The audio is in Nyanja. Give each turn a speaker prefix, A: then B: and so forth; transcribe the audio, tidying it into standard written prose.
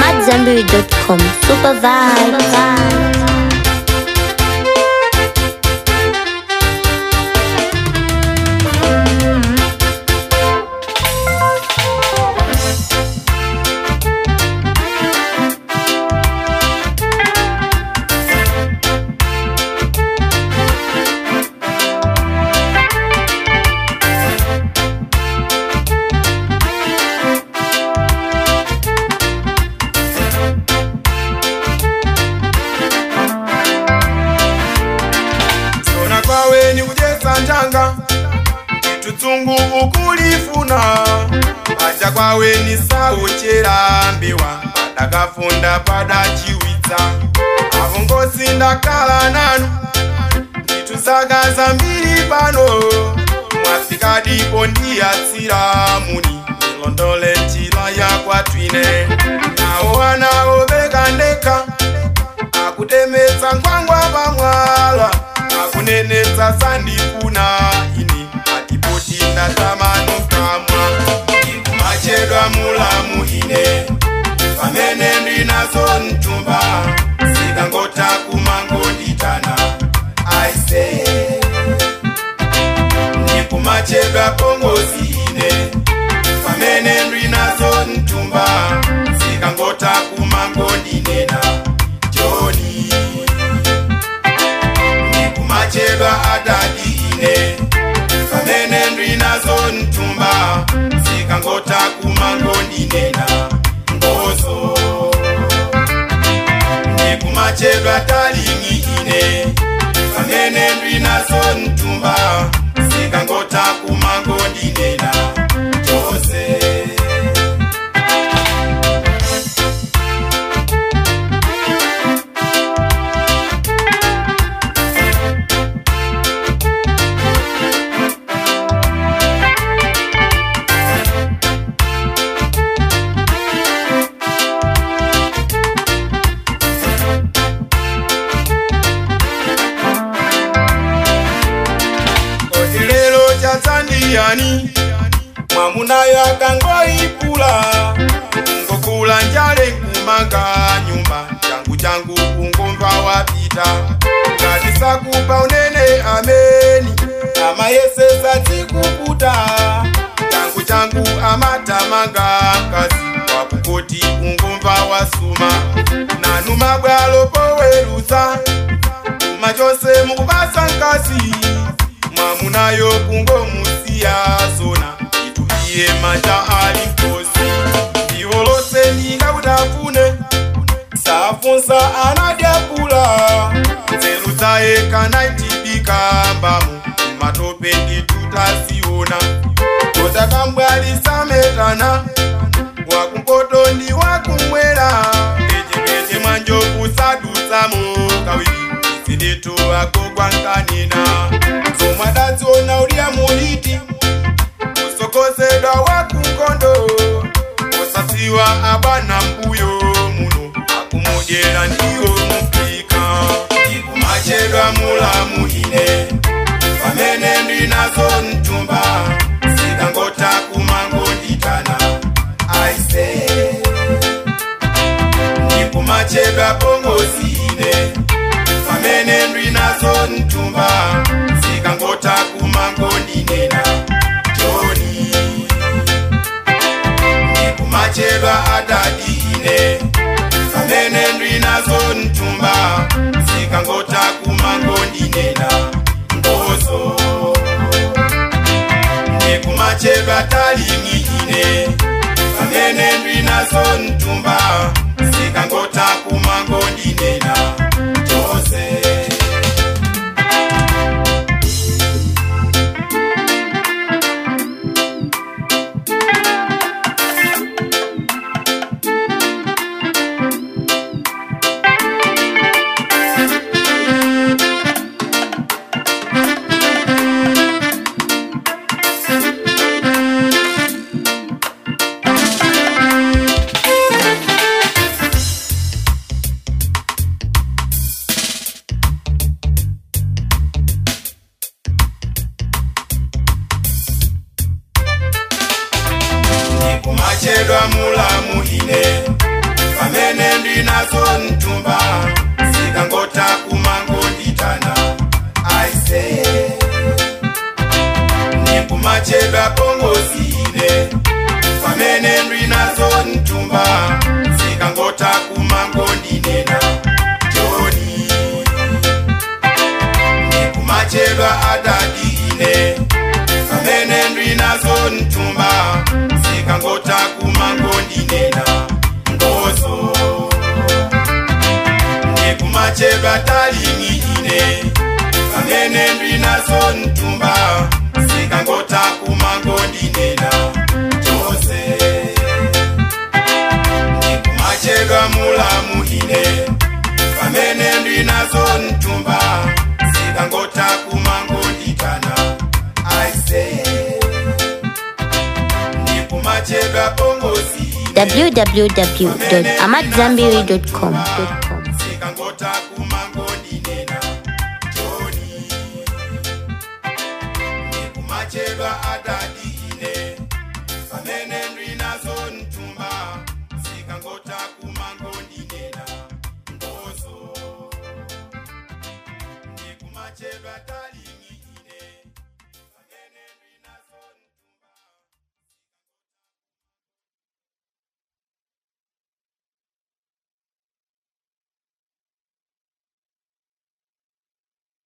A: AmadZanbury.com. Super vibe.
B: Tutsungu ukulifuna aja kwawe ni sauchera mbiwa padakafunda padachiwitsa avongosi ndakala nanu nditusagaza mbiri pano mwafika dipo ndiyatsira muni ilondole njira ya kwatwine nawo anawo bekandeka akutemetsa nkwangwa pamwala akunenetsa sandifuna ini atipoti ndatamanu kamwa ikumachedwa mulamu ine pamene ndinazo ntumba sikangota kumangonditana aise nikumachedwa pongozi ine pamene ndinazo ntumba sikangota kumangondinena joni nikumachedwa adadi ine pamene ndinazo ntumba sikangota kumangondinena ngozo nikumachedwa talingi ine pamene ndinazo ntumba sikangota kumangondinena jose yani mwamunayo akangoipula ngokula njale kumanga nyumba changu kungomva wapita ngati sakupa unene ameni amayesesa tikuputa changu amatamanga kazi wakukoti kungomva wasuma nanu mabwalo poweruza kumachose mukubasa nkasi mwamunayo kungomusiya zona ituiye manja alimkosi iholose ninga utafune safunsa anadyapula zeruzaye kanaitibika mbamu matope nditutasiona kotakambwalisametana wakumpoto ndi wakumwera kejekeje mwanjovu sadusamo kawili izinditu akogwankanina somwadazona ulia muliti usokozedwa wakunkondo osasiwa abana mbuyo muno akumujera ndiyo mupika ikumachedwa mulamu ine pamene ndinazo ntumba sikangota kumangonditana aise nikumachedwa pongozi ine pamene ndinazo ntumba sikangota kumangondinena joni nikumachedwa adadi ine pamene ndinazo ntumba sikangota kumangondinena ngozo nikumachedwa talingi ine pamene ndinazo ntumba sikangota kumangondinena jose kumachedwa mulamu ine pamene ndinazo ntumba sikangota kumangonditana aise nikumachedwa pongosine pamene ndinazo ntumba sikangota kumangondinena joni nikumachedwa adadine pamene ndinazo ntumba sikangota kumangondinena ngozo nikumachedwa talimine pamene ndinazo ntumba sikangota kumangondinena jose nikumachedwa mulamuhine pamene ndinazo ntumba sikangota kumangonditana aise nikumachedwa pongosine
A: www.amadzambiri.com
B: sikangota kumangondinena joni nikumachedwa ada